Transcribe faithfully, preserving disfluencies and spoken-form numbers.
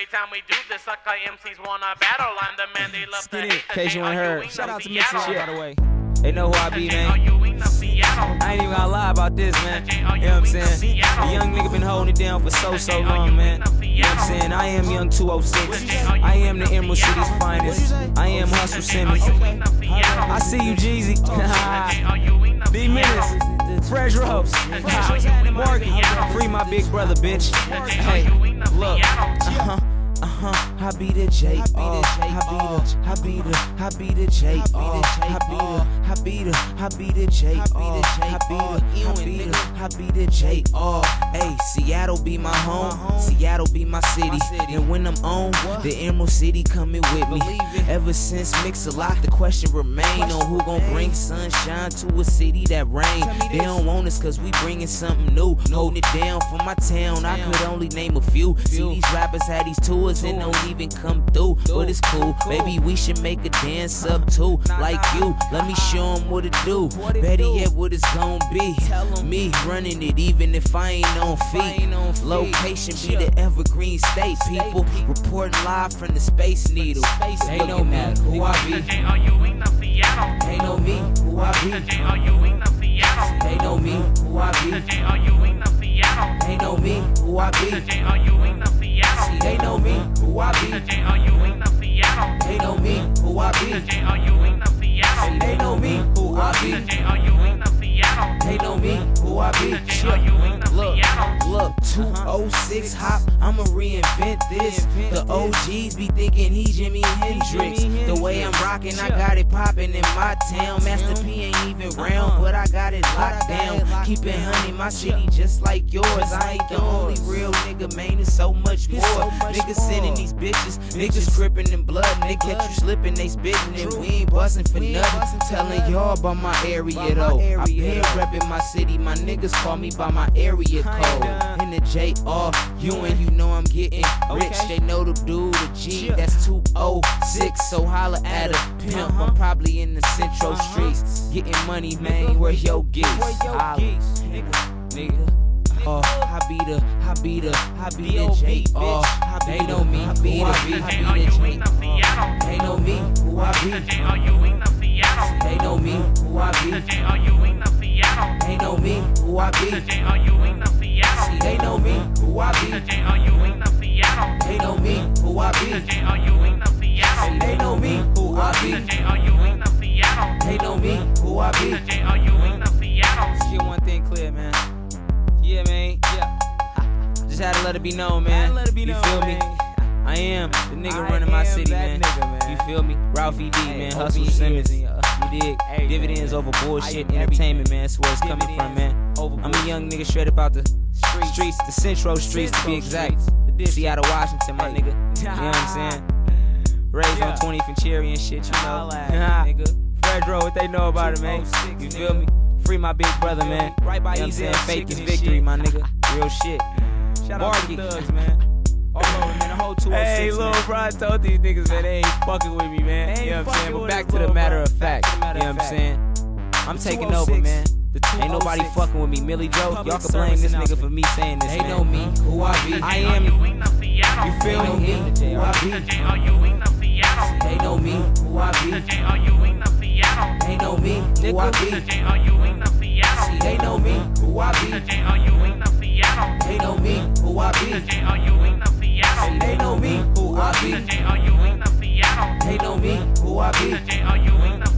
every time we do this, sucker M Cs wanna battle. I'm the man they love to hate. In case you ain't heard, shout out to Mixing Seattle. Shit, by the way. They know who I be, man. I ain't even gonna lie about this, man. You know what I'm saying? The young nigga been holding it down for so, so long, man. You know what I'm saying? I am Young two oh six. I am the Emerald City's finest. I am Hustle Simmons. I see you, Jeezy. D Menace. Fresh Ropes. Morgan. Free my big brother, bitch. Hey, look. Uh-huh. Uh-huh, I be the J R, I be the, I be the, I be the J R, I be the, I be the, I be the J R, I be the, I be the, I be the J R. Hey, Seattle be my home, Seattle be my city, and when I'm on, the Emerald City coming with me. Ever since Mix-a-Lot, the question remain on who gon' bring sunshine to a city that rain. They don't want us cause we bringing something new, holding it down for my town. I could only name a few. See, these rappers had these tours and don't even come through, but it's cool. Maybe we should make a dance up too, like you. Let me show them what it do. Better yet, what it's gon' be. Me running it, even if I ain't on feet. Location be the Evergreen State. People reporting live from the Space Needle. They know me, who I be. They know me, who I be. They know me, who I be. They know me, who I be. See, they know me, who I be. They know me, who I be. See, they know me, who I be. They know me, who I be. Look, look, two oh six hop, I'ma reinvent this. The O Gs be thinking he Jimi Hendrix. The way I'm rocking, I got it popping in my town. Master P ain't even round, but I got it locked down. Keep it honey, my city just like yours. I ain't the only real nigga, man, it's so much more. Niggas sending these bitches, niggas crippin' in blood, and they catch you slipping, they spittin', and we ain't bustin' for nothing. Telling y'all about my area though. I been reppin' my city, my niggas call me by my area code. In the J R, you and you know I'm getting rich. They know the dude, the G, that's two oh six. So holla at a pimp, I'm probably in the Central Streets, getting money, man. Where your geese? Nigga, nigga. Uh, I be the, I be the, I be the J R. They know me, I be the, I be the J R. They know me, who I be. They know me, who I be. They know me, who I be. See, they know me, who I be. They know me, who I be. See, they know me, who I be. They know me, who I be. Let's get one thing clear, man. Yeah, man. Yeah. Just had to let it be known, man. Let it be you known, feel me? Man. I am the nigga I running my city, man. Nigga, man. You feel me? Ralphie D, hey, man. Hustle Simmons. You dig? Hey, dividends man. Over bullshit entertainment, man. That's where it's coming from, man. I'm a young nigga straight about the streets, streets the Central Streets to be exact. Seattle, Washington, my nigga. You know what I'm saying? Raised on twentieth and Cherry and shit, you know. Nigga. Fred Rowe, what they know about it, man? You feel me? Free my big brother, man. Right by you know what I'm saying? Faith is victory, my nigga. Real shit. Shout out to the thugs, man. All over, man. The whole two oh six, hey, little bro, I told these niggas, man, they ain't fucking with me, man. You know what I'm saying? But back to the matter of fact. You know what I'm saying? I'm taking over, man. Ain't nobody fucking with me. Millie Joe, y'all can blame this nigga for me saying this, man. They know me, who I be. I am. You feel me? Who I be. They know me, who I be. They know me, who I be. See, they know me, who I be. They know me, who I be. See, they know me, who I be. They know me, who I be.